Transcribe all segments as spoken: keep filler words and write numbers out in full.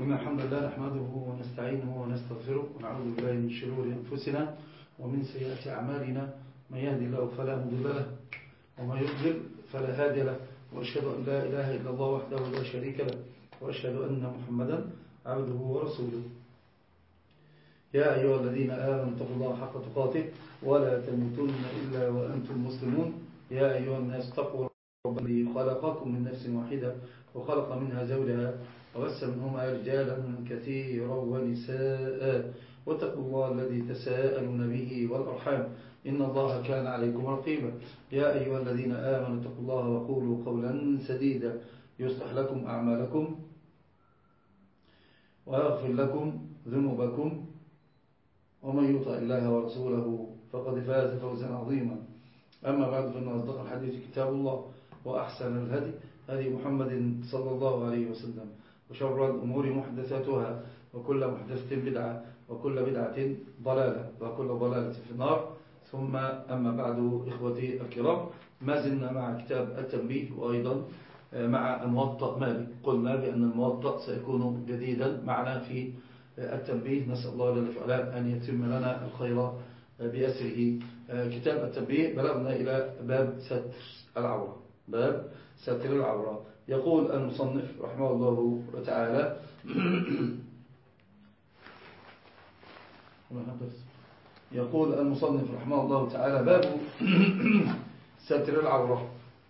إن الحمد لله نحمده ونستعينه ونستغفره ونعوذ بالله من شرور أنفسنا ومن سيئات أعمالنا. من يهدي الله فلا مضل له ومن يضلل فلا هادي له، وأشهد أن لا إله إلا الله وحده لا شريك له، وأشهد أن محمدا عبده ورسوله. يا أيها الذين آمنوا اتقوا الله حق تقاته ولا تموتن إلا وأنتم مسلمون. يا أيها الناس اتقوا ربكم الذي خلقكم من نفس واحدة وخلق منها زوجها وبث منهما رجالا كثيرا ونساء، واتقوا الله الذي تساءلون به والأرحام إن الله كان عليكم رقيبا. يا أيها الذين آمنوا اتقوا الله وقولوا قولا سديدا يصلح لكم أعمالكم ويغفر لكم ذنوبكم، ومن يطع الله ورسوله فقد فاز فوزا عظيما. أما بعد، فإن أصدق الحديث كتاب الله، وأحسن الهدي هدي محمد صلى الله عليه وسلم، وشر الأمور محدثاتها، وكل محدثة بدعة، وكل بدعة ضلالة، وكل ضلالة في النار. ثم أما بعد، إخوتي الكرام، ما زلنا مع كتاب التنبيه، وأيضا مع الموطأ مالك. قلنا بأن الموطأ سيكون جديدا معنا في التنبيه. نسأل الله جل وعلا أن يتم لنا الخير بأسره. كتاب التنبيه بلغنا إلى باب ستر العورة. باب ستر العورة. يقول المصنف رحمه الله تعالى يقول المصنف رحمه الله تعالى باب ستر العورة.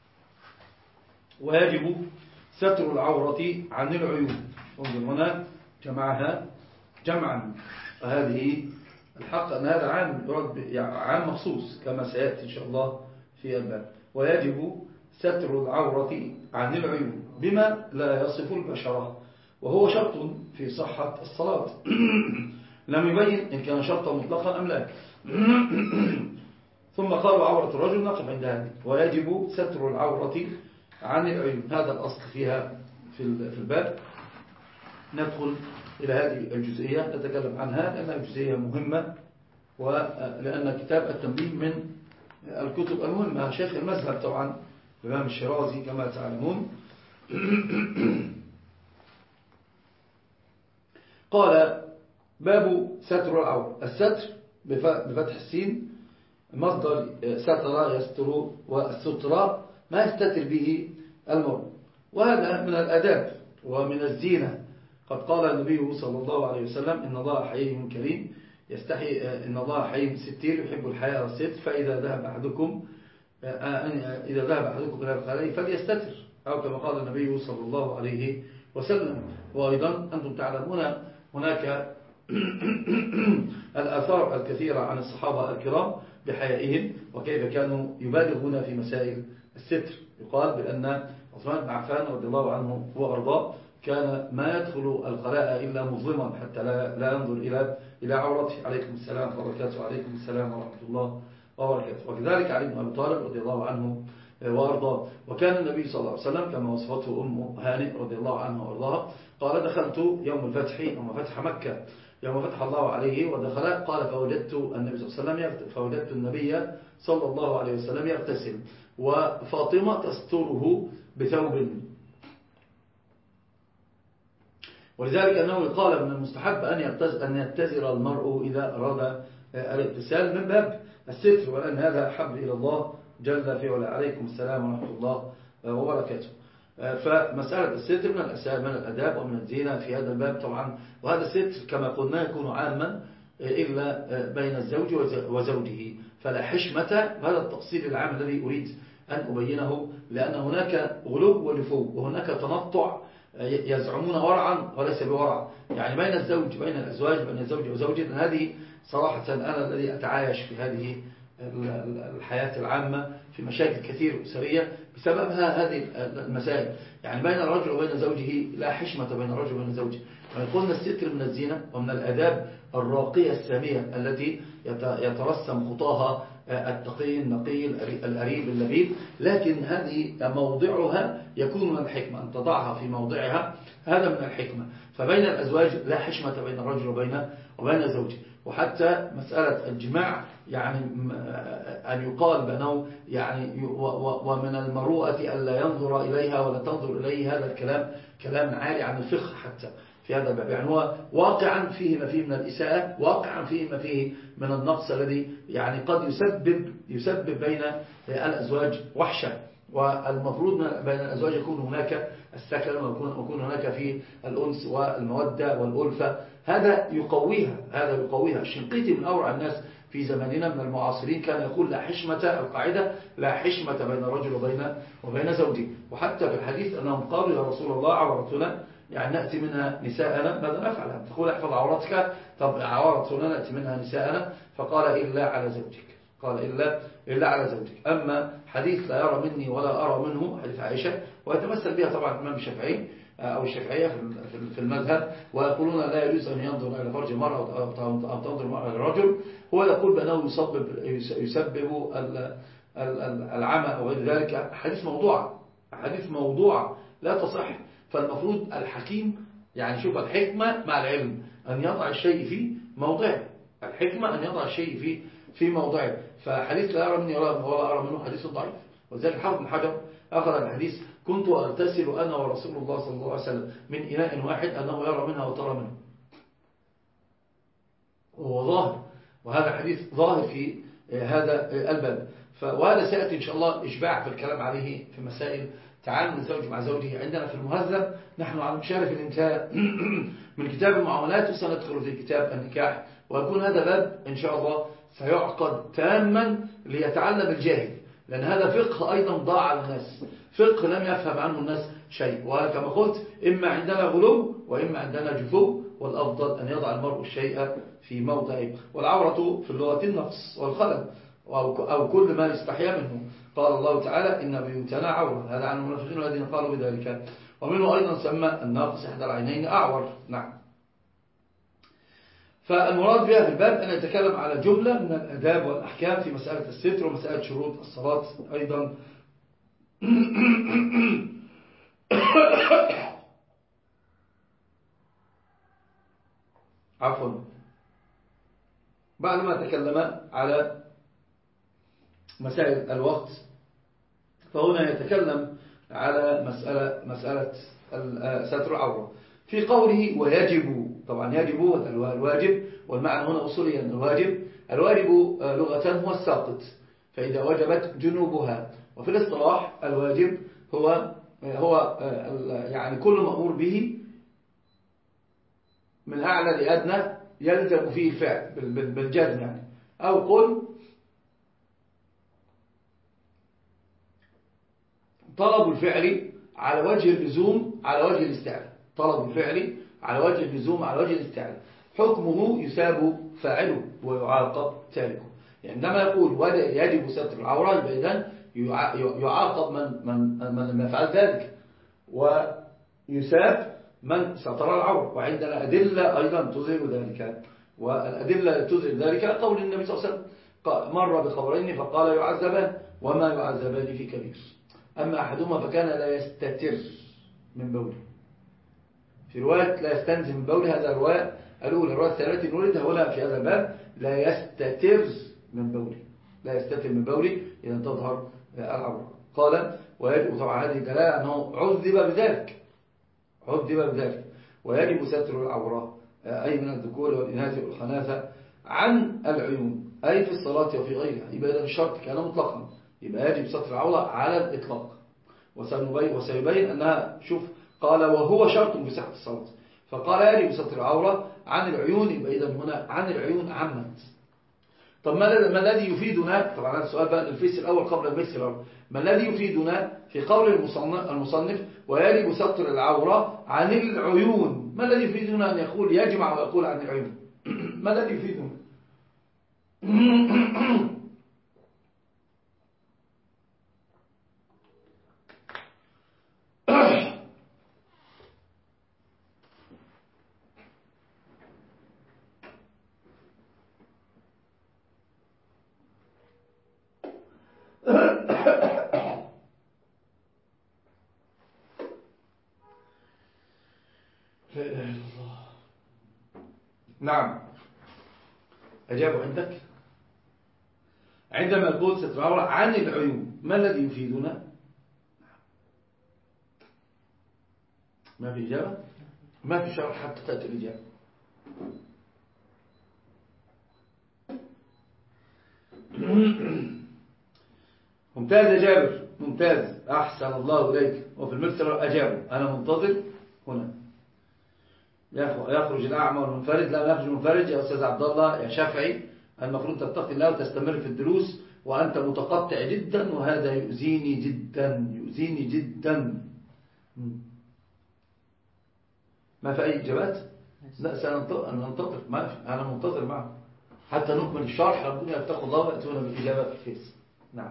ويجب ستر العورة عن العيوب. انظر هنا جمعها جمعا، هذه الحق أن هذا عام يرد يعني عام مخصوص كما سيأتي إن شاء الله في الباب. ويجب ستر العورة عن العيوب بما لا يصف البشرة، وهو شرط في صحة الصلاة. لم يبين إن كان شرطا مطلقا أم لا. ثم قالوا عورة الرجل، نقف عند هذه. ويجب ستر العورة عن العيوب، هذا الأصل فيها في الباب. ندخل إلى هذه الجزئية نتكلم عنها لأنها جزئية مهمة، ولأن كتاب التنبيه من الكتب المهمة. شيخ المذهب طبعا الإمام الشيرازي كما تعلمون قال باب ستر العورة. الستر بفتح السين مصدر ستر يستر، والستر ما يستتر به المرء، وهذا من الأداب ومن الزينة. قد قال النبي صلى الله عليه وسلم إن الله حي كريم يستحي، إن الله حي ستير يحب الحياء والستر، فإذا ذهب أحدكم إذا ذهب أحدكم إلى الخلاء فليستتر، أو كما قال النبي صلى الله عليه وسلم. وأيضا أنتم تعلمون هناك الآثار الكثيرة عن الصحابة الكرام بحيائهم وكيف كانوا يبالغون في مسائل الستر. يقال بأن عثمان بن عفان رضي الله عنه وأرضاه كان ما يدخل الخلاء إلا مظلما حتى لا, لا ينظر إلى إلى عورته. عليكم السلام وبركاته. عليكم السلام ورحمة الله وبركاته. وكذلك علي بن أبي طالب رضي الله عنه وأرضاه. وكان النبي صلى الله عليه وسلم كما وصفته أم هانئ رضي الله عنها وأرضاها قال دخلت يوم الفتح، يوم فتح مكة، يوم فتح الله عليه ودخل، قال فوجدت النبي صلى الله عليه وسلم فوجدت النبي صلى الله عليه وسلم يغتسل، وفاطمة تستره بثوب. ولذلك أنه قال من المستحب أن يتزر المرء إذا أراد الاغتسال من باب الستر، وأن هذا أحب إلى الله جل في علا. عليكم السلام ورحمة الله وبركاته. فمسألة الستر من الأسباب من الأداب ومن الزينة في هذا الباب طبعا. وهذا الستر كما قلنا يكون عاما إلا بين الزوج وزوجه، فلا حشمة. هذا التفصيل العام الذي أريد أن أبينه، لأن هناك غلو ونفو، وهناك تنطع يزعمون ورعا وليس بورع، يعني بين الزوج بين الأزواج بين الزوج وزوجه. هذه صراحة أنا الذي أتعايش في هذه الحياة العامة في مشاكل كثير أسرية بسببها هذه المسائل، يعني بين الرجل وبين زوجه لا حشمة بين الرجل وبين زوجه. قلنا الستر من الزينة ومن الآداب الراقية السامية التي يترسم خطاها التقي النقي الأريب اللبيب، لكن هذه موضعها يكون من الحكمة أن تضعها في موضعها، هذا من الحكمة. فبين الأزواج لا حشمة بين الرجل وبين وبين زوجه. وحتى مسألة الجماع يعني أن يقال بأنه يعني ومن المروءة ألا ينظر إليها ولا تنظر إليه، هذا الكلام كلام عالي عن الفقه حتى. في هذا الباب. يعني هو واقعا فيه ما فيه من الإساءة، واقعا فيه ما فيه من النقص الذي يعني قد يسبب يسبب بين الأزواج وحشة. والمفروض بين الأزواج يكون هناك السكن، ويكون هناك فيه الأنس والمودة والألفة. هذا يقويها هذا يقويها الشنقيطي من أورع الناس في زماننا من المعاصرين كان يقول لا حشمة، القاعدة لا حشمة بين الرجل وبين وبين زوجه. وحتى في الحديث أنهم قالوا يا رسول الله عورتنا يعني نأتي منها نساءنا ماذا نفعل؟ تقول احفظ عورتك، طب عورتنا نأتي منها نساءنا، فقال إلا على زوجك، قال إلا, إلا على زوجك. أما حديث لا يرى مني ولا أرى منه، حديث عائشة، ويتمثل بها طبعا الإمام الشافعي أو الشافعية في المذهب، ويقولون لا يجوز أن ينظر إلى فرج المرأة أو تنظر المرأة إلى الرجل. هو يقول بأنه يسبب, يسبب العمى أو غير ذلك. حديث موضوع حديث موضوع لا تصح. فالمفروض الحكيم يعني شوف الحكمة مع العلم أن يضع الشيء في موضعه، الحكمة أن يضع الشيء في في موضعه. فحديث لا يرى مني ولا أرى منه حديث ضعيف. وذلك الحافظ بن حجر أخذ الحديث كنت أغتسل أنا ورسول الله صلى الله عليه وسلم من إناء واحد أنه يرى منها وترى منه، وهو ظاهر، وهذا حديث ظاهر في هذا الباب. وهذا سيأتي إن شاء الله إشباع في الكلام عليه في مسائل تعامل الزوج مع زوجه. عندنا في المهذب نحن على مشارف الانتهاء من كتاب المعاملات، وسندخل في كتاب النكاح، ويكون هذا باب إن شاء الله سيعقد تاما ليتعلم الجاهل، لأن هذا فقه أيضا ضاع على الناس، فقه لم يفهم عنه الناس شيء. وكما قلت إما عندنا غلو وإما عندنا جفو، والأفضل أن يضع المرء الشيء في موضعه. والعورة في اللغة النقص والخلل أو كل ما يستحيا منه. قال الله تعالى إن بيوتنا عورة، هذا عن المنافقين الذين قالوا بذلك. ومنه أيضا سمى الناقص إحدى العينين أعور. نعم. فالمراد بها في الباب أن يتكلم على جملة من الأداب والأحكام في مسألة الستر ومسألة شروط الصلاة أيضا. عفوا. بعدما تكلم على مسائل الوقت، فهنا يتكلم على مسألة, مسألة ستر العورة في قوله ويجب. طبعا يجب الواجب، والمعنى هنا أصوليا الواجب الواجب لغة هو الساقط، فإذا وجبت جنوبها. وفي الاصطلاح الواجب هو هو يعني كل مأمور به من أعلى لأدنى يلزم فيه الفعل بالجزم يعني. أو قل طلب الفعل على وجه اللزوم على وجه الاستعلاء، طلب الفعل على وجه اللزوم على وجه الاستعلاء، حكمه يساب فاعله ويعاقب تاركه. يعني عندما يقول يجب ستر العورة يبقى إذن يعاقب من من من لم يفعل ذلك، ويساب من ستر العورة. وعندنا أدلة أيضا تظهر ذلك، والأدلة تظهر ذلك قول النبي صلى الله عليه وسلم مر بخبرين فقال يعذبان وما يعذبان في كبير. أما أحدهما فكان لا يستتر من بوله، في رواية لا يستنزل من بوله، هذا الرواية الأولى. الرواية الثانية التي نوردها هنا في هذا الباب لا يستتر من بوله، لا يستتر من بوله إذا تظهر العورة. قال ويجب، طبعا هذه دلالة أنه عذب بذلك، عذب بذلك. ويجب ستر العورة أي من الذكور والإناث والخناثة عن العيون، أي في الصلاة وفي غيرها. يبقى إذا الشرط كان مطلقا، يبقى يجب ستر العورة على الإطلاق. وسيبين, وسيبين أنها شوف قال وهو شرط بصحة الصلاة، فقال يجب ستر العورة عن العيون، يبقى إذا هنا عن العيون عمت. طب ما الذي يفيدنا؟ طبعا هذا السؤال بقى الفيس الأول قبل الفيس الأول. ما الذي يفيدنا في قول المصنف ويجب ستر العورة عن العيون؟ ما الذي يفيدنا أن يقول يجمع ويقول عن العيون؟ ما الذي يفيدنا؟ لا إله إلا الله. نعم، أجابوا عندك. عندما يقول ستر العورة عن العيون ما الذي يفيدنا؟ ما في إجابة؟ ما في شرح حتى تأتي الإجابة. ممتاز يا جابر، ممتاز، أحسن الله إليك. وفي المكسر أجابوا، أنا منتظر هنا. يخرج الأعمى والمنفرد. لا يخرج المنفرد يا أستاذ عبد الله يا شافعي، المفروض تتقي الله وتستمر في الدروس، وأنت متقطع جدا وهذا يؤذيني جدا، يؤذيني جدا. ما في أي إجابات؟ لا سننتظر، ما في. أنا منتظر معه حتى نكمل الشرح. ربنا يتقوا الله ويأتونا بالإجابة في الفيس. نعم.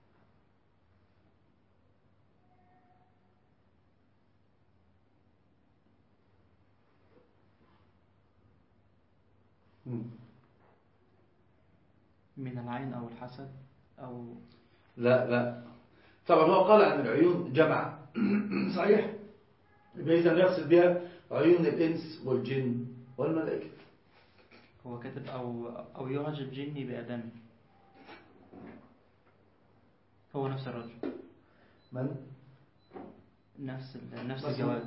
من العين أو الحسد أو لا لا طبعا هو قال عن العيون جمع صحيح، إذا يقصد بها عيون الإنس والجن والملائكة. هو كاتب أو أو يعجب جني بأدمه، هو نفس الرجل. من؟ نفس نفس الجواب.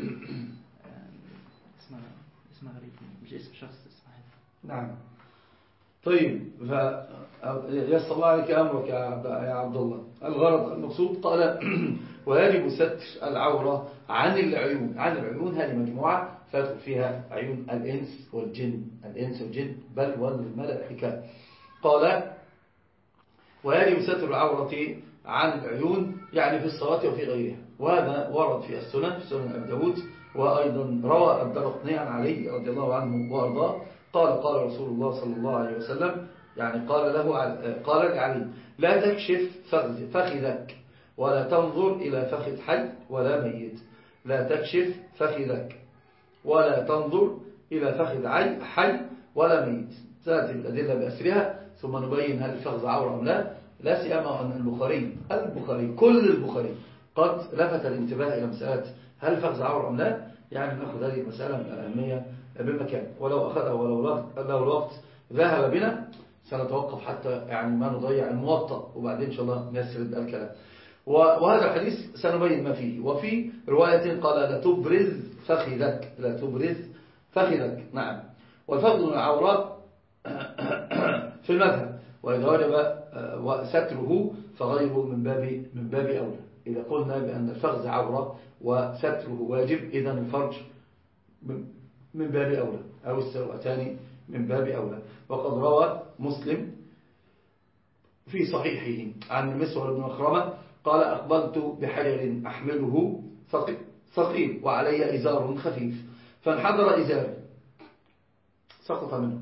اسمه اسمه غريب، مش اسم شخص، اسمه هذا. نعم. طيب يسر الله عليك أمرك يا عبد الله. الغرض المقصود قال ويجب ستر العورة عن العيون. عن العيون هذه مجموعة فيدخل فيها عيون الإنس والجن، الإنس والجن بل والملائكة. قال ويجب ستر العورة عن العيون يعني في الصلاة وفي غيرها، وهذا ورد في السنن، في سنن أبي داود، وأيضا روى الدرقطني عن علي رضي الله عنه وأرضاه قال قال رسول الله صلى الله عليه وسلم، يعني قال له قال لعلي لا تكشف فخذك ولا تنظر إلى فخذ حي ولا ميت. لا تكشف فخذك ولا تنظر إلى فخذ حي ولا ميت. تأتي الأدلة بأسرها ثم نبين هل الفخذ عورة أم لا. لا سيما أن البخاري البخاري كل البخاري قد لفت الانتباه إلى مسألة هل الفخذ عورة أم لا. يعني نأخذ هذه المسألة من الأهمية بمكان، ولو أخذها ولو لو الوقت ذهب بنا سنتوقف حتى يعني ما نضيع الموطأ، وبعدين إن شاء الله نسرد الكلام. وهذا الحديث سنبين ما فيه. وفي رواية قال لا تبرز فخذك، لا تبرز فخذك. نعم. والفخذ من العورة في المذهب، وإذا وجب وستره فغيره من باب من باب أولى. إذا قلنا بأن الفخذ عورة وستره واجب، إذا الفرج من باب أولى، أو السروتان من باب أولى. وقد روى مسلم في صحيحه عن المسور بن مخرمة قال أقبلت بحجر أحمله ثقيل وعلي إزار خفيف فانحدر إزاري، سقط منه،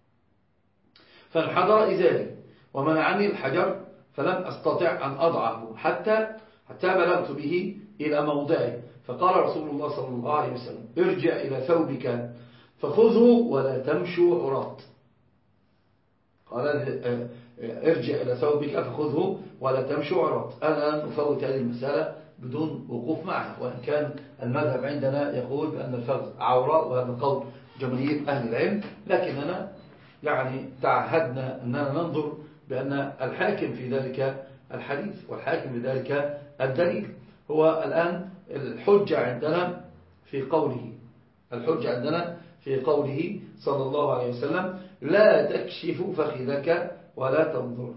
فانحدر إزاري ومنعني الحجر فلم أستطع أن أضعه حتى حتى بلغت به إلى موضعه. فقال رسول الله صلى الله عليه وسلم ارجع إلى ثوبك فخذه ولا تمشوا عراة. قال ارجع إلى ثوبك فخذه ولا تمشوا عراة. أنا نفوت هذه المسألة بدون وقوف معها، وإن كان المذهب عندنا يقول بأن الفخذ عورة، وهذا قول جماهير أهل العلم، لكننا يعني تعهدنا أننا ننظر بأن الحاكم في ذلك الحديث والحاكم في ذلك الدليل. هو الآن الحجة عندنا في قوله الحجة عندنا في قوله صلى الله عليه وسلم لا تكشف فخذك ولا تنظر.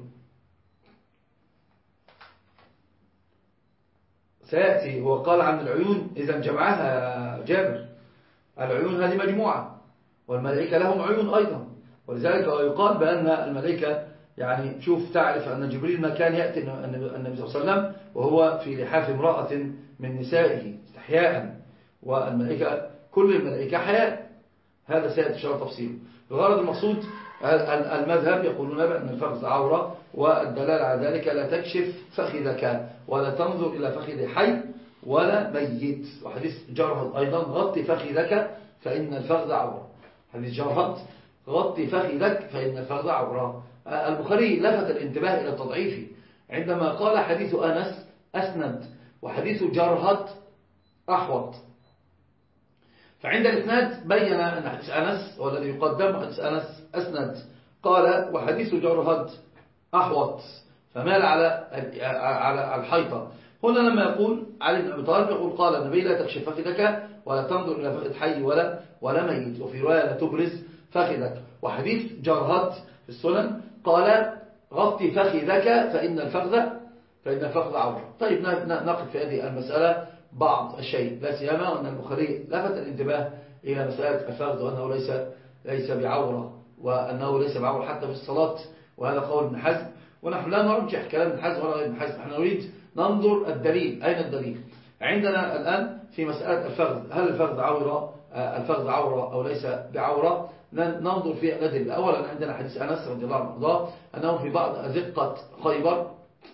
سيأتي هو قال عن العيون، إذا جمعها جابر العيون هذه مجموعة، والملائكة لهم عيون أيضا، ولذلك يقال بأن الملائكة يعني شوف تعرف أن جبريل ما كان يأتي النبي صلى الله عليه وسلم وهو في لحاف امرأة من نسائه استحياء، والملائكة كل الملائكة حياء. هذا سيأتي شرط تفصيل. الغرض المقصود المذهب يقولون بأن الفخذ عورة، والدلالة على ذلك لا تكشف فخذك ولا تنظر إلى فخذ حي ولا ميت. وحديث جرهد أيضا غطي فخذك فإن الفخذ عورة. حديث جرهد غطي فخذك فإن الفخذ عورة. البخاري لفت الانتباه إلى التضعيف عندما قال حديث أنس أسند وحديث جرهد أحوط، فعند الإسناد بين أن حديث أنس والذي يقدم حديث أنس أسند، قال وحديث جرهد أحوط، فمال على على الحيطة. هنا لما يقول علي بن أبي طالب يقول قال النبي لا تكشف فخذك ولا تنظر إلى فخذ حي ولا ولا ميت، وفي رواية لا تبرز فخذك. وحديث جرهد في السنن قال غطي فخذك فإن الفخذ فإن الفخذ عورة. طيب نقف في هذه المسألة بعض الشيء، لا سيما أن البخاري لفت الانتباه إلى مسألة الفخذ وأنه ليس ليس بعورة، وأنه ليس بعورة حتى في الصلاة، وهذا قول ابن حزم. ونحن لا نرجح كلام ابن حزم ولا ابن حزم، نحن نريد ننظر الدليل. أين الدليل عندنا الآن في مسألة الفخذ؟ هل الفخذ عورة الفخذ عورة أو ليس بعورة؟ ننظر في الأدلة. أولا عندنا حديث أنس رضي الله عنه أنه في بعض أزقة خيبر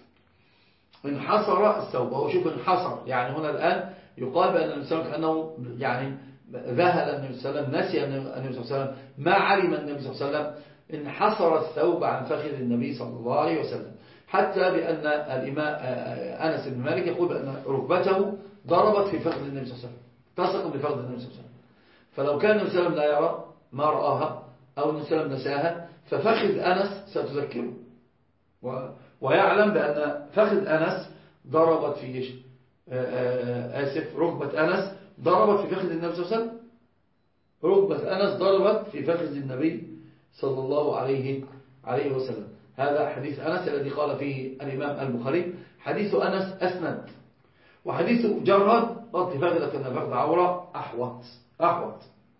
انحصر الثوب. وهو شوف انحصر، يعني هنا الآن يقال بأن النبي صلى الله عليه وسلم كأنه يعني ذهل النبي صلى الله عليه وسلم، نسي النبي صلى الله عليه وسلم، ما علم النبي صلى الله عليه وسلم، انحصر الثوب عن فخذ النبي صلى الله عليه وسلم. حتى بأن الإمام أنس بن مالك يقول بأن ركبته ضربت في فخذ النبي صلى الله عليه وسلم، تصق بفخذ النبي صلى الله عليه وسلم. فلو كان النبي صلى الله عليه وسلم لا يرى ما رآها أو النبي صلى الله عليه وسلم نساها، ففخذ أنس ستذكره، ويعلم بأن فخذ أنس ضربت في إيش؟ آسف ركبة أنس ضربت في فخذ النبي صلى الله عليه وسلم. ركبة أنس ضربت في فخذ النبي صلى الله عليه عليه وسلم. هذا حديث أنس الذي قال فيه الإمام البخاري حديث أنس أسند. وحديث جرد غطي فخذك أن فخذ عورة أحوط أحوط.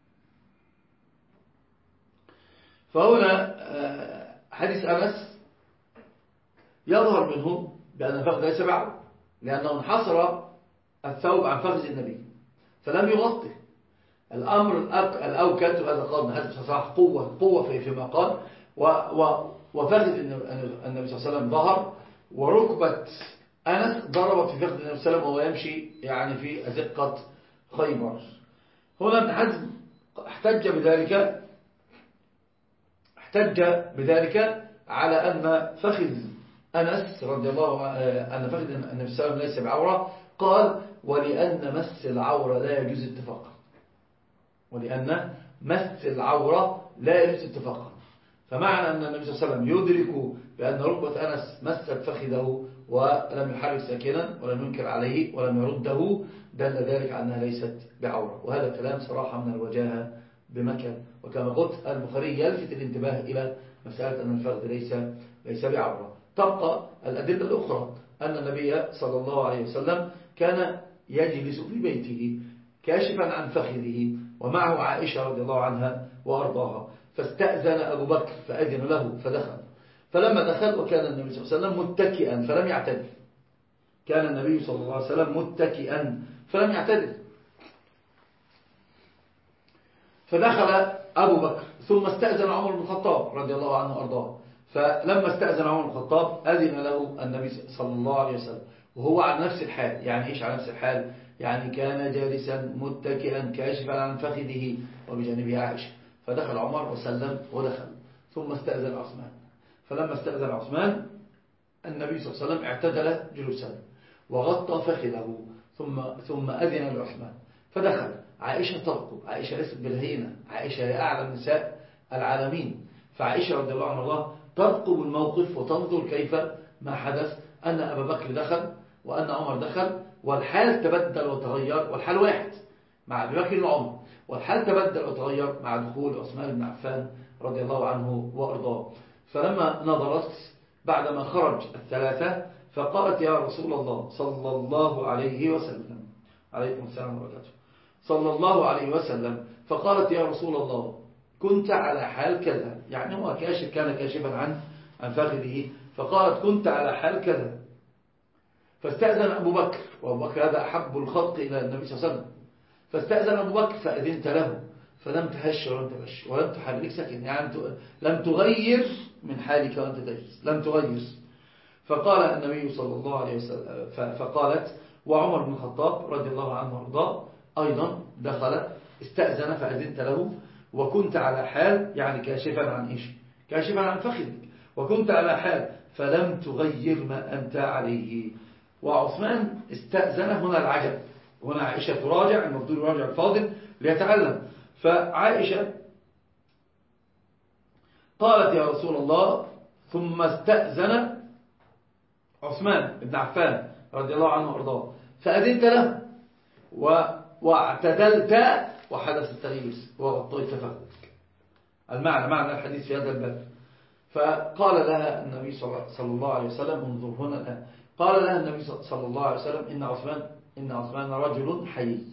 فهنا حديث أنس يظهر منه بأن فخذ ليس بعورة، لأنه انحصر الثوب عن فخذ النبي فلم يغطي. الأمر الأوكد، وهذا قال ابن حزم صح قوة قوة في فيما قال، وفخذ النبي صلى الله عليه وسلم ظهر، وركبة أنس ضربت في فخذ النبي صلى الله عليه وسلم وهو يمشي يعني في أزقة خيبر. هنا ابن حزم احتج بذلك احتج بذلك على أن فخذ أنس رضي الله عنه أن فخذ النبي صلى الله عليه وسلم ليس بعورة. قال ولأن مس العورة لا يجوز اتفاقا، ولأن مس العورة لا يجوز اتفاقا. فمعنى أن النبي صلى الله عليه وسلم يدرك بأن ركبة أنس مست فخذه ولم يحرك ساكنا ولم ينكر عليه ولم يرده، دل ذلك أنها ليست بعورة. وهذا كلام صراحة من الوجاهة بمكان. وكما قلت البخاري يلفت الانتباه إلى مسألة أن الفخذ ليس ليس بعورة. تبقى الأدلة الأخرى أن النبي صلى الله عليه وسلم كان يجلس في بيته كاشفا عن فخذه ومعه عائشة رضي الله عنها وأرضاها، فاستأذن أبو بكر فأذن له فدخل. فلما دخل وكان النبي صلى الله عليه وسلم متكئا فلم يعتدل، كان النبي صلى الله عليه وسلم متكئا فلم يعتدل. فدخل أبو بكر ثم استأذن عمر بن الخطاب رضي الله عنه وأرضاه. فلما استأذن عمر بن الخطاب أذن له النبي صلى الله عليه وسلم وهو على نفس الحال. يعني إيش على نفس الحال؟ يعني كان جالسا متكئا كاشفا عن فخذه وبجانبه عائشة. فدخل عمر وسلم ودخل، ثم استأذن عثمان. فلما استأذن عثمان النبي صلى الله عليه وسلم اعتدل جلوسا وغطى فخذه ثم ثم أذن لعثمان فدخل. عائشة ترقب، عائشة ليست بالهينة، عائشة هي أعلم نساء العالمين. فعائشة رضي الله عنها ترقب الموقف وتنظر كيف ما حدث، أن أبا بكر دخل وأن عمر دخل والحال تبدل وتغير، والحال واحد مع أبي بكر وعمر، والحال تبدل وتغير مع دخول عثمان بن عفان رضي الله عنه وأرضاه. فلما نظرت بعدما خرج الثلاثة فقالت يا رسول الله صلى الله عليه وسلم، عليكم السلام وبركاته، صلى الله عليه وسلم، فقالت يا رسول الله كنت على حال كذا، يعني هو كاشف كان كاشفا عن عن فخذه، فقالت كنت على حال كذا. فاستأذن أبو بكر، وأبو بكر هذا أحب الخلق إلى النبي صلى الله عليه وسلم، فاستأذن أبو بكر فأذنت له فلم تهش ولم تبش ولم تحرك سكن، يعني لم تغير من حالك وأنت تجلس، لم تغير. فقال النبي صلى الله عليه وسلم، فقالت وعمر بن الخطاب رضي الله عنه وارضاه أيضا دخل استأذن فأذنت له وكنت على حال، يعني كاشفا عن إيش؟ كاشفا عن فخذك، وكنت على حال فلم تغير ما أنت عليه. وعثمان استأذن. هنا العجب، هنا عائشة تراجع، المفضول يراجع الفاضل ليتعلم. فعائشة قالت يا رسول الله، ثم استأذن عثمان بن عفان رضي الله عنه وارضاه، فأذنت له و... واعتدلت وحدث التغيير وغطيت فخذك. المعنى معنى الحديث في هذا الباب. فقال لها النبي صلى الله عليه وسلم انظر هنا الآن، قال لها النبي صلى الله عليه وسلم إن عثمان إن عثمان رجل حيي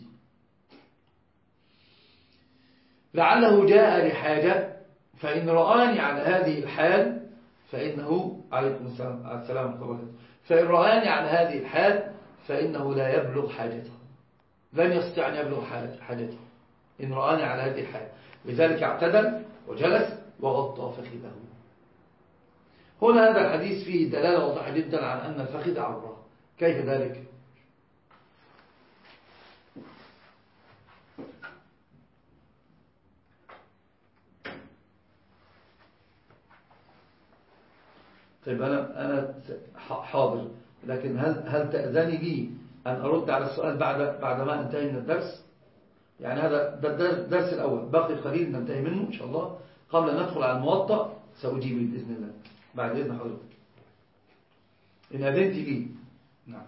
لعله جاء لحاجة، فإن رآني على هذه الحال فإنه عليكم السلام عليكم فإن رآني على هذه الحال فإنه لا يبلغ حاجته، لن يستطيع أن يبلغ حاجته إن رآني على هذه الحال. لذلك اعتدل وجلس وغطى فخذه. هنا هذا الحديث فيه دلالة واضحة جدا على أن الفخذ عورة. كيف ذلك؟ طيب أنا أنا حاضر، لكن هل هل تأذني لي أن أرد على السؤال بعد بعد ما انتهي من الدرس؟ يعني هذا ده الدرس الأول، باقي قليل ننتهي منه إن شاء الله. قبل أن ندخل على الموطأ سأجيب بإذن الله بعد إذن حضرتك إن أذنت لي. نعم.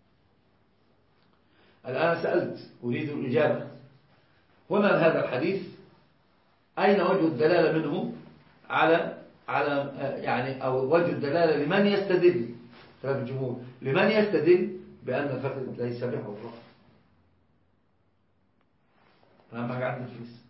الآن سألت أريد الإجابة. هنا هذا الحديث أين وجه الدلالة منه على على يعني أو وجه الدلالة لمن يستدل خلاف الجمهور لمن يستدل بأن الفخذ ليس بعورة؟ أهم حاجة عندنا الفلوس.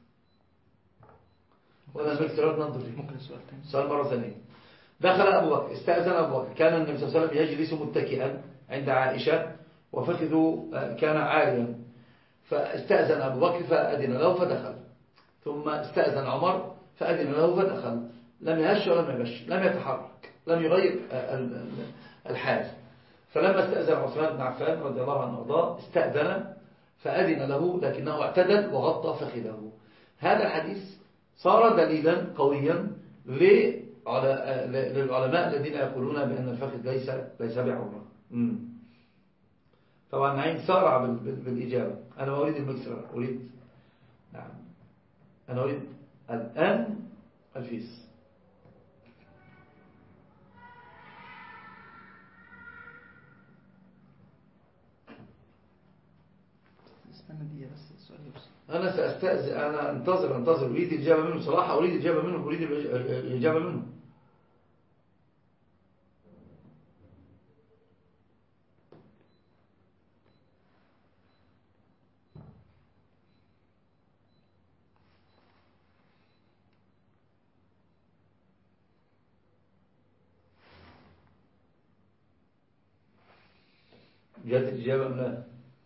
ولا المكسرات ننظر فيه. ممكن السؤال ثاني. سؤال مرة ثانية. دخل أبو بكر، استأذن أبو بكر، كان النبي صلى الله عليه وسلم يجلس متكئا عند عائشة وفخذه كان عاليا، فاستأذن أبو بكر فأذن له فدخل، ثم استأذن عمر فأذن له فدخل، لم يهش ولم يبش، لم يتحرك، لم يغير الحال. فلما استأذن عثمان بن عفان رضي الله عنه وارضاه استأذن فأذن له لكنه اعتدل وغطى فخذه. هذا الحديث صار دليلا قويا للعلماء الذين يقولون بأن الفخذ ليس ليس بعورة. طبعا نعيم سارع بالإجابة. أنا أريد المكسرة، أريد نعم أنا أريد الآن الفيس. أنا سأستأذن، أنا أنتظر أنتظر أريد الإجابة منه صراحة، أريد الإجابة منه أريد الإجابة منه. جاءت الإجابة أم لا؟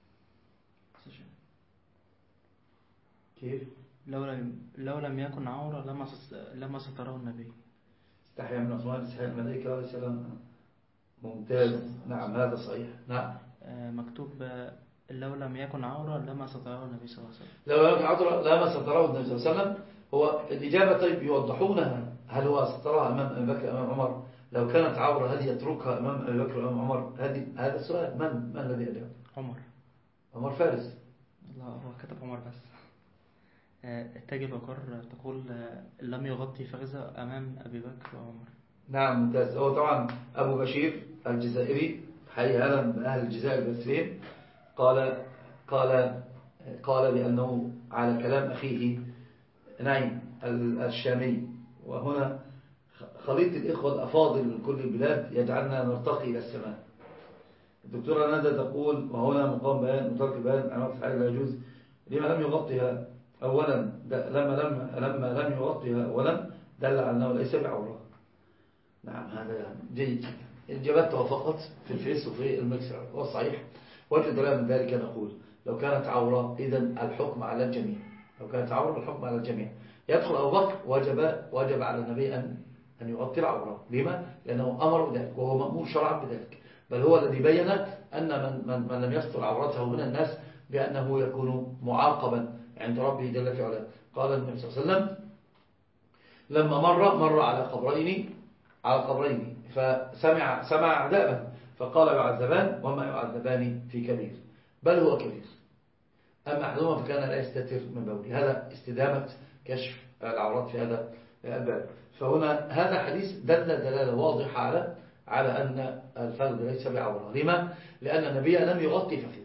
كيف؟ لو لم لو لم يكن عورة لما لما ستره النبي. استحيا من أصوات استحيا الملائكة عليه السلام. ممتاز. نعم هذا صحيح. نعم. مكتوب لو لم يكن عورة لما ستره النبي صلى الله عليه وسلم. لو لم يكن عورة لما ستره النبي صلى الله عليه وسلم. هو الإجابة طيب يوضحونها، هل هو سترها أمام أبي بكر أمام عمر؟ لو كانت عورة هل يتركها أمام أبي بكر أمام عمر؟ هذه هذا السؤال. من من الذي أجاب؟ عمر. عمر فارس. لا هو كتب عمر بس. تاج الوقار تقول لم يغطي فخذه أمام أبي بكر وعمر. نعم ممتاز. هو طبعا أبو بشير الجزائري حي هذا بأهل الجزائر بسرين قال قال قال بأنه على كلام أخيه نعيم الشامي. وهنا خليط الإخوة الأفاضل من كل البلاد يجعلنا نرتقي إلى السماء. الدكتورة ندى تقول وهنا مقام بيان وترك بيان علامات الحاجة لا يجوز. لما لم يغطيها أولا لما لم لما لم يغطيها أولا دل على أنه ليس بعورة. نعم هذا جيد. الإجابات توافقت في الفيس وفي المكسر والصحيح. وجه دلالة من ذلك نقول لو كانت عورة إذن الحكم على الجميع. لو كانت عورة الحكم على الجميع. يدخل أبو بكر وجب وجب على النبي أن أن يغطي العورة. لما؟ لأنه أمر بذلك وهو مأمور شرعا بذلك. بل هو الذي بين أن من, من, من لم يستر عورته من الناس بأنه يكون معاقبا عند ربه جل في علاه. قال النبي صلى الله عليه وسلم لما مر مر على قبرين على قبرين فسمع سمع عذابا فقال يعذبان وما يعذبان في كبير بل هو كبير. أما أحدهما فكان لا يستتر من بوله. هذا استدامة كشف العورات في هذا الباب. فهنا هذا حديث دل دلالة واضحة على على أن الفخذ ليس بعورة. لما؟ لأن النبي لم يغطي فخذه،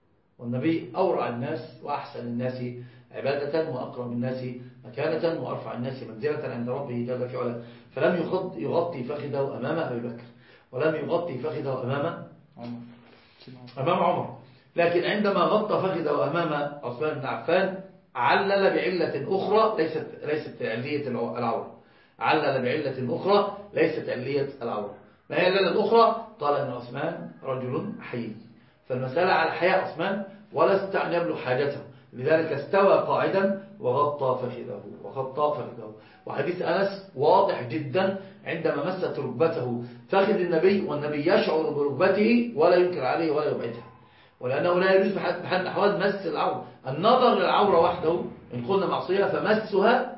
والنبي أورع الناس وأحسن الناس عبادة وأقرب الناس مكانة وأرفع الناس منزلة عند ربه جل في علاه، فلم يغطي فخذه أمام أبي بكر، ولم يغطي فخذه أمام عمر أمام عمر. لكن عندما غطى فخذه أمام عثمان بن عفان علل بعلة أخرى ليست ليست علية العورة، علل بعلة أخرى ليست علية العورة. ما هي العلة الأخرى؟ قال أن عثمان رجل حيي، فالمسألة على حياء عثمان ولا استطاع أن يبلغ حاجته، لذلك استوى قاعدا وغطى فخذه وغطى فخذه. وحديث أنس واضح جدا، عندما مست ركبته فخذ النبي والنبي يشعر بركبته ولا ينكر عليه ولا يبعدها، ولأنه لا يجوز بحال الأحوال مس العورة. النظر للعورة وحده إن قلنا معصية فمسها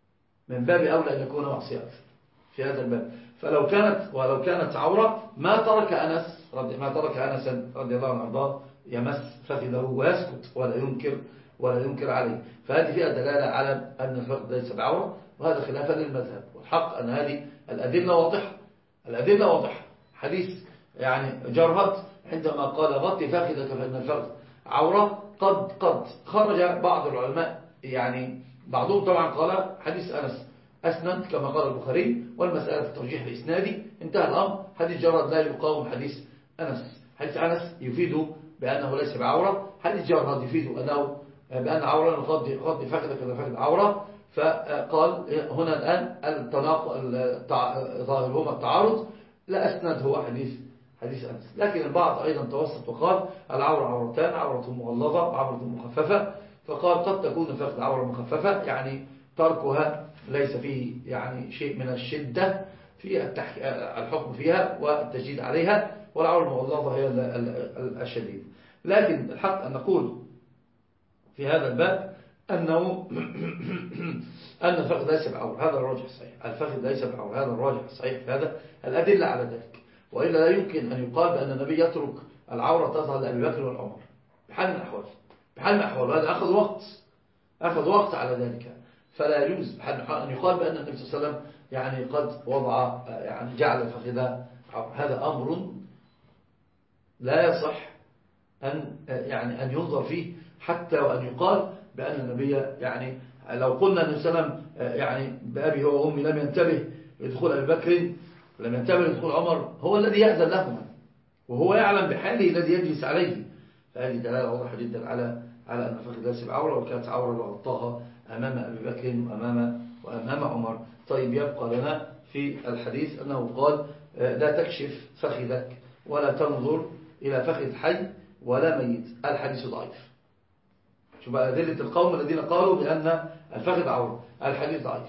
من باب أولى أن يكون معصية في هذا الباب. فلو كانت ولو كانت عورة ما ترك أنس ما ترك أنس رضي الله عنه وارضاه يمس فخذه ويسكت ولا ينكر ولا ينكر عليه. فهذه فيها دلالة على أن الفخذ ليس بعورة، وهذا خلافا للمذهب. والحق أن هذه الأدلة واضحة، الأدلة واضحة. حديث يعني جرهد عندما قال غطي فخذك فإن الفخذ عورة، قد قد خرج بعض العلماء، يعني بعضهم طبعا قال حديث أنس أسند كما قال البخاري، والمسألة في الترجيح الإسنادي انتهى الأمر. حديث جرهد لا يقاوم حديث أنس. حديث أنس يفيد بأنه ليس بعورة، حديث جرهد يفيد أنه بأن عورة غطي غطي فخذك فإن عورة. فقال هنا الآن التناقض ظاهرهما التعارض، لا أسند هو حديث حديث أنس. لكن البعض أيضا توسط وقال العورة عورتان، عورة مغلظة وعورة مخففة. فقال قد تكون الفخذ عورة مخففة، يعني تركها ليس فيه يعني شيء من الشدة في التحك... الحكم فيها والتشديد عليها، والعورة المغلظة هي الشديد. لكن الحق أن نقول في هذا الباب أنه أن الفخذ ليس بعورة، هذا الراجح الصحيح. الفخذ ليس بعورة، هذا الراجح الصحيح في هذا الأدلة على ذلك. وإلا لا يمكن أن يقال بأن النبي يترك العورة تظهر لأبي بكر والعمر بحال من الأحوال، بحال من الأحوال. هذا أخذ وقت أخذ وقت على ذلك. فلا يجوز أن يقال بأن النبي صلى الله عليه وسلم يعني قد وضع يعني جعل الفخذ عورة. هذا أمر لا يصح أن يعني أن ينظر فيه، حتى وأن يقال بأن النبي يعني لو قلنا أن السلام يعني بأبي هو وأمي لم ينتبه لدخول أبي بكر ولم ينتبه لدخول عمر، هو الذي يأذن لهما وهو يعلم بحاله الذي يجلس عليه. فهذه دلالة واضحة جدا على على أن الفخذ ليس بعورة، وكانت عورة لغطاها أمام أبي بكر وأمام وأمام عمر. طيب يبقى لنا في الحديث أنه قال لا تكشف فخذك ولا تنظر إلى فخذ حي ولا ميت. الحديث ضعيف. شو بقى أدلة القوم الذين قالوا بأن الفخذ عورة؟ الحديث ضعيف.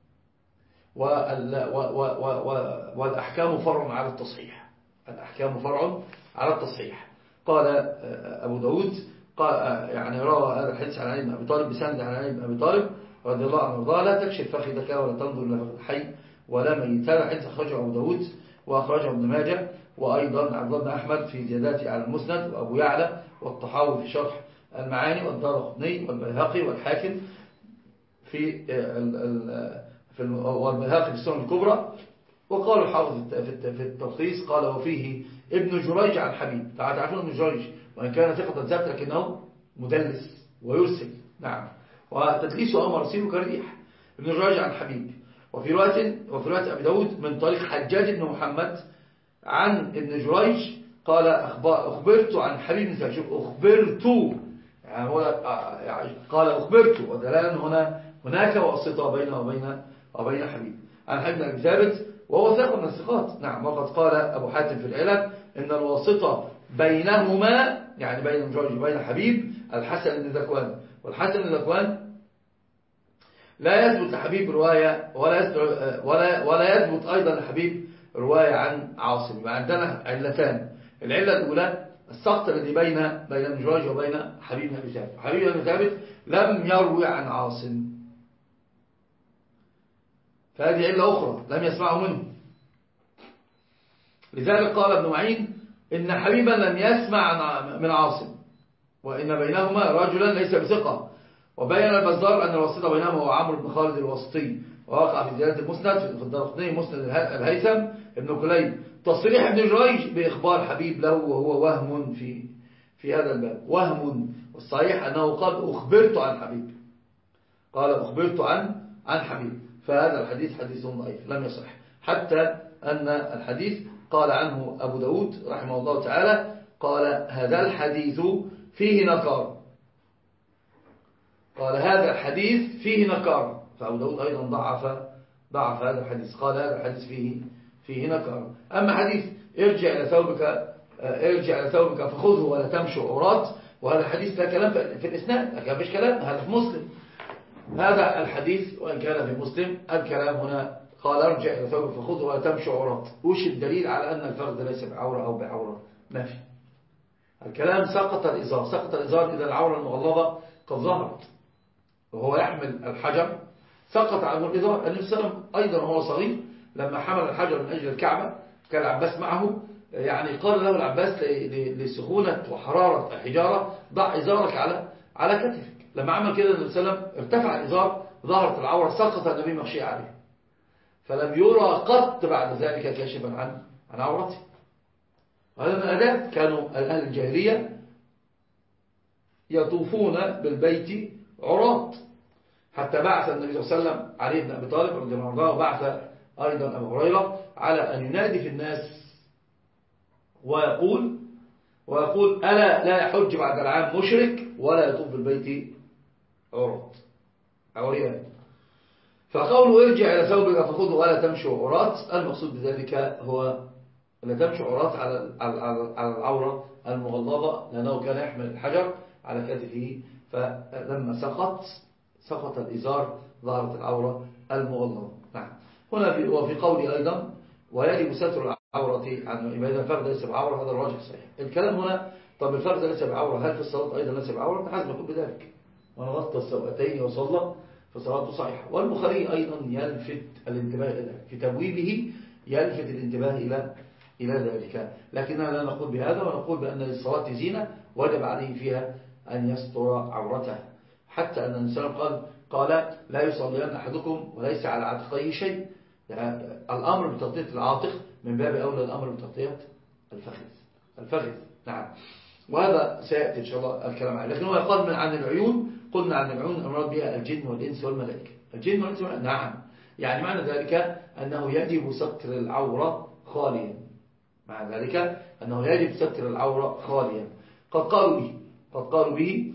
والأحكام فرع على التصحيح، الأحكام فرع على التصحيح. قال أبو داود قال يعني روى هذا الحديث عن علي بن أبي طالب بسند عن علي بن أبي طالب رضي الله عنه وارضاه لا تكشف فخذك ولا تنظر إلى فخذ حي ولا ميت. هذا الحديث أخرجه أبو داود وأخرجه ابن ماجه، وأيضا عبد الله بن أحمد في زياداته على المسند، وأبو يعلى والطحاوي في شرح المعاني، والدارقطني والبيهقي والحاكم في في والبيهقي في السنن الكبرى. وقال الحافظ في التلخيص قال وفيه ابن جريج عن حبيب. تعرفون ابن جريج وإن كان ثقة ذات لكنه مدلس ويرسل، نعم، وتدليسه أو مرسله كريح. ابن جريج عن حبيب. وفي رواية وفي رواية أبي داود من طريق حجاج بن محمد عن ابن جريج قال أخبرت عن حبيب بن ثابت. شوف أخبرت يعني هو قال أخبرت، ودلالة هنا هناك واسطة بينه وبين وبين حبيب عن حبيب بن ثابت، وهو ثقة من الثقات، نعم. وقد قال أبو حاتم في العلل إن الواسطة بينهما يعني بين ابن جريج وبين حبيب الحسن بن ذكوان. والحسن بن ذكوان لا يثبت لحبيب رواية ولا يثبت ولا ولا يثبت أيضا لحبيب رواية عن عاصم. عندنا علتان. العلة الأولى السقط الذي بين بين ابن جريج وبين حبيب بن ثابت. حبيب بن ثابت لم يروي عن عاصم، فهذه علة أخرى لم يسمعه منه. لذلك قال ابن معين إن حبيبا لم يسمع من عاصم، وإن بينهما رجلا ليس بثقة. وبين البزار أن الواسطة بينهما هو عمرو بن خالد الواسطي، ووقع في زيادة المسند في الدارقطني مسند الهيثم ابن كليب تصريح ابن جريج بإخبار حبيب له وهو وهم في في هذا الباب، وهم. والصحيح أنه قال أخبرت عن حبيب، قال أخبرت عن عن حبيب، فهذا الحديث حديث ضعيف لم يصح. حتى أن الحديث قال عنه أبو داود رحمه الله تعالى، قال هذا الحديث فيه نكار، قال هذا الحديث فيه نكار. فأبو داود أيضا ضعف ضعف هذا الحديث، قال هذا الحديث فيه فيه نكار. أما حديث ارجع إلى ثوبك ارجع إلى ثوبك فخذه ولا تمشي عورات، وهذا الحديث لا كلام في الإسناد، لكن مش كلام، هذا في مسلم. هذا الحديث وإن كان في مسلم الكلام هنا قال ارجع إلى ثوبك فخذه ولا تمشي عورات. وش الدليل على أن الفرد ليس بعورة أو بعورة؟ ما في. الكلام سقط الإزار، سقط الإزار إذا العورة المغلظة قد ظهرت وهو يحمل الحجر، سقط عنه الإزار. النبي صلى الله عليه وسلم أيضا وهو صغير لما حمل الحجر من أجل الكعبة كان العباس معه، يعني قال له العباس لسخونة وحرارة الحجارة ضع إزارك على على كتفك. لما عمل كده النبي صلى الله عليه وسلم ارتفع الإزار، ظهرت العورة، سقط النبي مغشي عليه، فلم يرى قط بعد ذلك كاشفا عن عن عورته. وهذا من الآداب. كانوا أهل الجاهلية يطوفون بالبيت عراة، حتى بعث النبي صلى الله عليه وسلم علي بن أبي طالب رضي الله عنه، وبعث أيضا أبو هريرة على أن ينادي في الناس ويقول ويقول ألا لا يحج بعد العام مشرك ولا يطوف بالبيت عراة عريان. فقوله ارجع إلى ثوبك فخذه ولا تمشي عورات، المقصود بذلك هو لا تمشي عورات على على العورة المغلظة، لأنه كان يحمل الحجر على كتفه، فلما سقط سقط الإزار ظهرت العورة المغلظة. نعم. هنا في وفي قولي أيضا ويجب ستر العورة عن إذا الفرد ليس بعورة، هذا الراجح صحيح. الكلام هنا طب الفرد ليس بعورة، هل في الصلاة أيضا ليس بعورة؟ ابن حزم يقول بذلك، وأنا غطى السوأتين وصلى فصلاته صحيحة. والبخاري أيضا يلفت الانتباه إلى ذلك في تبويبه، يلفت الانتباه إلى إلى ذلك. لكننا لا نقول بهذا، ونقول بأن للصلاة زينة وجب عليه فيها أن يستر عورته، حتى أن الإنسان قال قال لا يصلين أحدكم وليس على عاتقيه شيء. يعني الأمر بتغطية العاتق من باب أولى الأمر بتغطية الفخذ الفخذ نعم. وهذا سيأتي إن شاء الله الكلام عليه. لكن هو يقال من عن العيون، قلنا عن العيون المراد بها الجن والإنس والملائكة. الجن والإنس والملائكة نعم، يعني معنى ذلك أنه يجب ستر العورة خاليا، مع ذلك أنه يجب ستر العورة خاليا. قد قالوا به قد قالوا به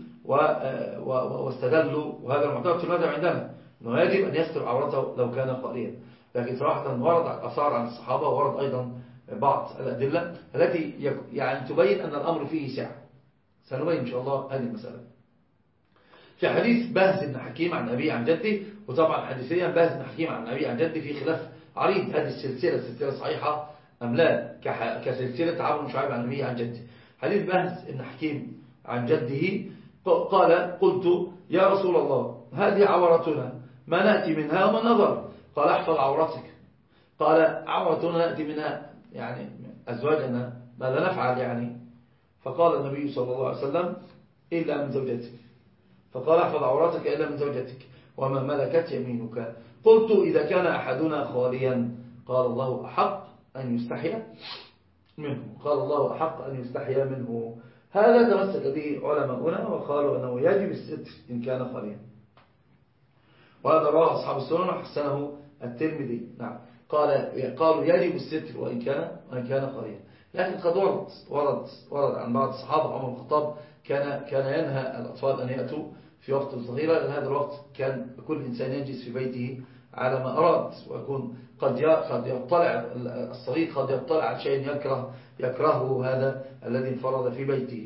واستدلوا، وهذا المعتبر في المذهب عندنا أنه يجب أن يستر عورته لو كان خاليا. لكن صراحة ورد أثار عن الصحابة، ورد أيضا بعض الأدلة التي يعني تبين أن الأمر فيه سعة. سنبين إن شاء الله هذه المسألة. في حديث باز بن حكيم عن أبي عن جدي، وطبعا حديثيا باز بن حكيم عن أبي عن جدي في خلاف عريض، هذه السلسلة السلسلة صحيحة أم لا، كسلسلة عمرو بن شعيب عن أبي عن جدي. حديث باز بن حكيم عن جده قال قلت يا رسول الله هذه عورتنا ما نأتي منها وما نظر، قال احفظ عورتك. قال عورتنا نأتي منها يعني أزواجنا، ماذا نفعل يعني؟ فقال النبي صلى الله عليه وسلم إلا من زوجتك، فقال احفظ عورتك إلا من زوجتك وما ملكت يمينك. قلت إذا كان أحدنا خاليا قال الله أحق أن يستحيا منه قال الله أحق أن يستحيا منه. هذا تمسك به علماؤنا وقالوا أنه يجب الستر إن كان خاليا، وهذا رواه أصحاب السنن وحسنه الترمذي. نعم، قال قالوا يجب الستر وإن كان وإن كان خاليا. لكن قد ورد ورد ورد عن بعض الصحابة عمر بن الخطاب كان كان ينهى الأطفال أن يأتوا في وقت صغيرة، لأن هذا الوقت كان كل إنسان يجلس في بيته على ما أراد، ويكون قد قد يطلع الصغير قد يطلع على شيء يكره يكرهه هذا الذي انفرد في بيته.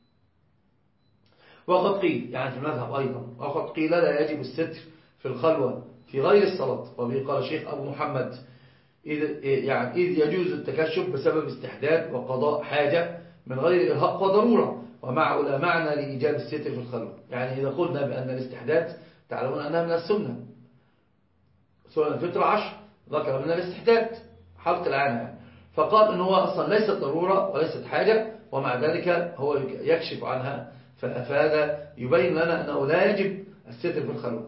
وقد قيل يعني في المذهب أيضا وقد قيل لا يجب الستر في الخلوة في غير الصلاة، وبه قال الشيخ أبو محمد إذ يعني إذ يجوز التكشف بسبب استحداد وقضاء حاجة من غير إرهاق وضرورة، ومعه لا معنى لإيجاب الستر في الخلوة. يعني إذا قلنا بأن الاستحداد تعلمون أنها من السنة، سنة الفطرة عشر ذكر من الاستحداد حلق العانة يعني. فقال إنه هو أصلا ليست ضرورة وليست حاجة، ومع ذلك هو يكشف عنها، فهذا يبين لنا أنه لا يجب الستر في الخلوة.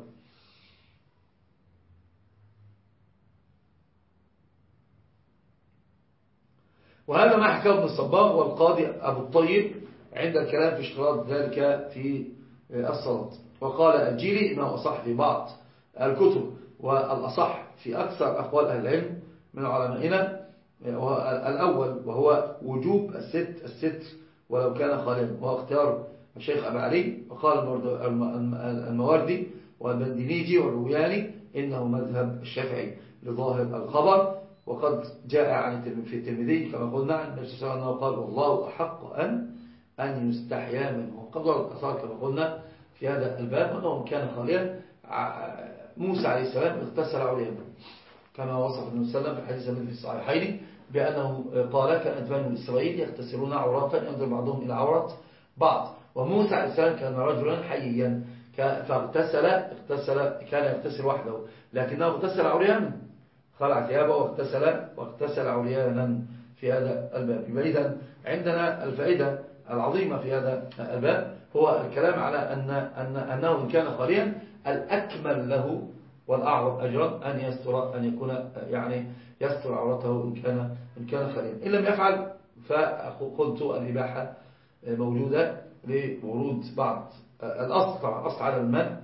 وهذا ما حكاه ابن الصباغ والقاضي أبو الطيب عند الكلام في اشتراط ذلك في الصلاة. وقال الجيلي إنه أصح في بعض الكتب والأصح في أكثر أقوال أهل العلم من علمائنا الأول، وهو وجوب الست الستر ولو كان خاليا، وهو اختيار الشيخ أبا علي. وقال المواردي والبندنيجي والروياني إنه مذهب الشافعي لظاهر الخبر. وقد جاء عن في الترمذي كما قلنا عن النبي صلى الله عليه وسلم قال والله أحق أن أن يستحيا منه. قد ورد الأثار كما قلنا في هذا الباب أنه كان خاليا. موسى عليه السلام اغتسل عريانا كما وصف النبي صلى الله عليه وسلم في الحديث الذي في الصحيحين بأنه قال كانت بنو إسرائيل يغتسلون عوراتا ينظر بعضهم إلى عورات بعض، وموسى عليه السلام كان رجلا حييا فاغتسل اغتسل كان يغتسل وحده لكنه اغتسل عريانا، خلع ثيابه واغتسل واغتسل عريانا في هذا الباب. إذن عندنا الفائدة العظيمة في هذا الباب هو الكلام على أن أن أنه إن كان خاليا الأكمل له والأعظم أجرا أن يستر أن يكون يعني يستر عورته إن كان إن كان خاليا. إن لم يفعل فقلت الإباحة موجودة لورود بعض الأصل، طبعا الأصل على المنع،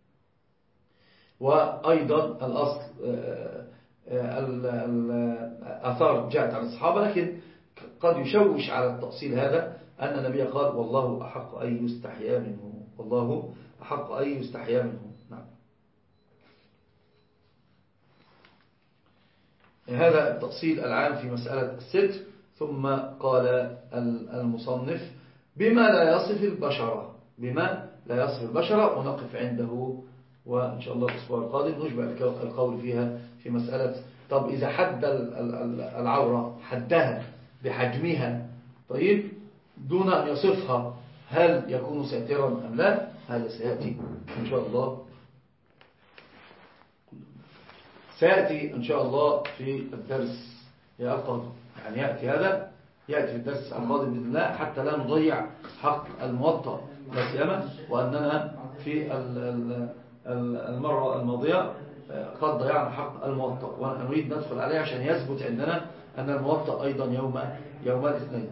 وأيضا الأصل الأثار جاءت عن الصحابة، لكن قد يشوش على التأصيل هذا أن النبي قال والله أحق أن يستحيا منه، والله أحق أن يستحيا منه. نعم. هذا التأصيل العام في مسألة الستر. ثم قال المصنف بما لا يصف البشرة، بما لا يصف البشرة، ونقف عنده وإن شاء الله الأسبوع القادم نشبع القول فيها في مسألة طب إذا حد العورة حدها بحجمها طيب دون أن يصفها هل يكون ساترا أم لا؟ هذا سيأتي إن شاء الله سيأتي إن شاء الله في الدرس يا القادم، يعني يأتي هذا يأتي في الدرس القادم بإذن الله حتى لا نضيع حق الموطأ لا سيما وأننا في المرة الماضية قد ضيعنا حق الموطأ ونريد ندخل عليه عشان يثبت عندنا أن الموطأ أيضا يوم يوم الاثنين.